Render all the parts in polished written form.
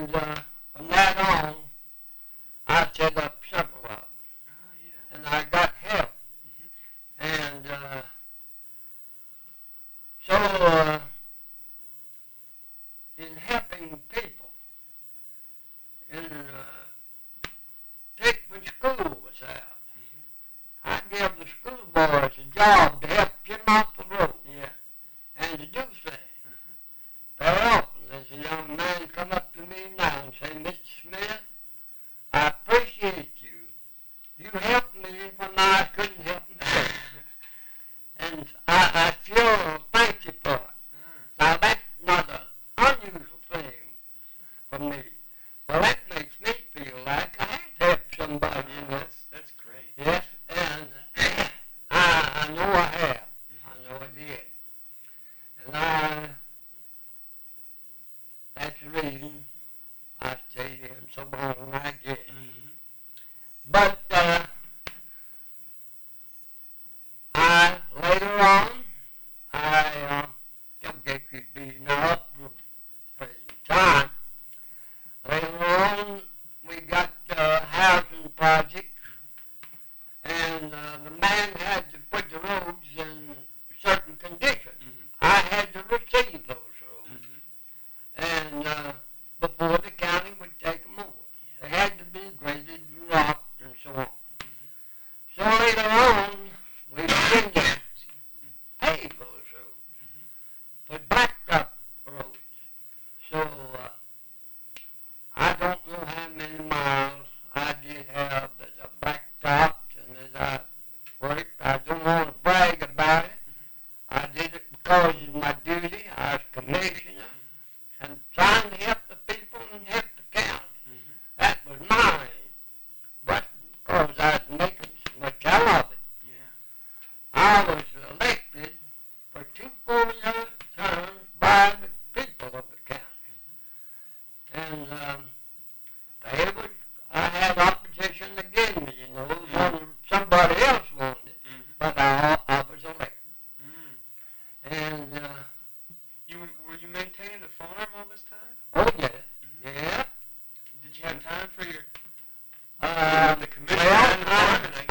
And from that on, I set up several of them. Oh, yeah. And I got help. Mm-hmm. And so in helping people, in take when school was out, Mm-hmm. I gave the school boys a job to help them off the road Yeah. and to do things. Mm-hmm. Very often there's a young man come up to me now and say, Mr. Smith, I appreciate you. You helped me when I couldn't help myself. And I sure thank you for it. Now that's not an unusual thing for me. Well, that makes me feel like I have helped somebody, you know. That's great. Yes, and I know I have. I know I did. And that's the reason I stayed here and so long as I did. Mm-hmm. But later on, I don't get you be now up to present time. Later on, we got housing projects, and the man had to put the roads in certain condition. Mm-hmm. I had to receive those roads, Mm-hmm. and before the county would take them over. They had to be graded, rocked, and so on. So later on, we began to pave those roads, but backed up roads. So I don't know how many miles I did have that I backed and as I worked. I don't want to brag about it. I did it because it's my duty. I was commissioner and trying to help the people and help the county. That was mine. But because I was making so much out of it, I was elected for 2 4-year terms by the people of the county. And I had opposition against me, you know. Somebody else wanted it, but I was elected. And Were you maintaining a farm all this time? oh yes, Mm-hmm. yeah. Did you have time for your the commission Well, and the farm? And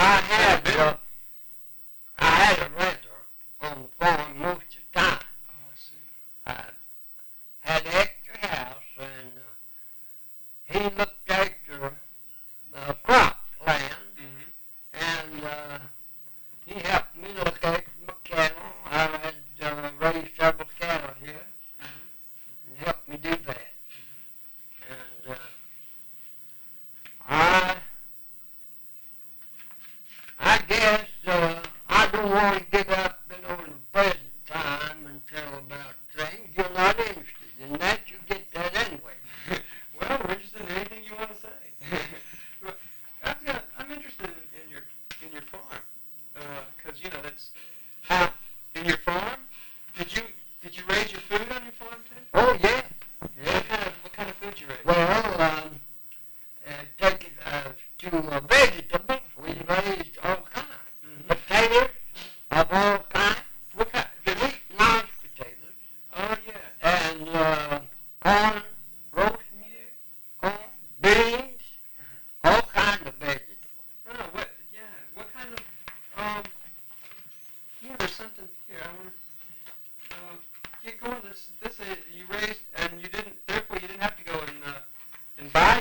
I had a renter on the farm most of the time. Oh, I see. I had an extra house, and he looked after crop land, Mm-hmm. and he helped me look after my cattle. I had raised several cattle here, and helped me do that. And I guess I don't want to get up in on the present time and tell about things you're not interested in. That you get that anyway. Well, we're interested in anything you want to say. Well, I'm interested in your farm, because that's in your farm. Did you raise your food on your farm too? Oh yeah, yeah. What kind of food you raise? Well, take it to vegetables. We raised all kinds. Potatoes of all kinds. What kind? Sweet, nice potatoes. Oh yeah. And corn, roast meal, corn, beans, all kinds of vegetables. No. What? Yeah. What kind of? Yeah. There's something here. I want to. Get going. You raised and you didn't.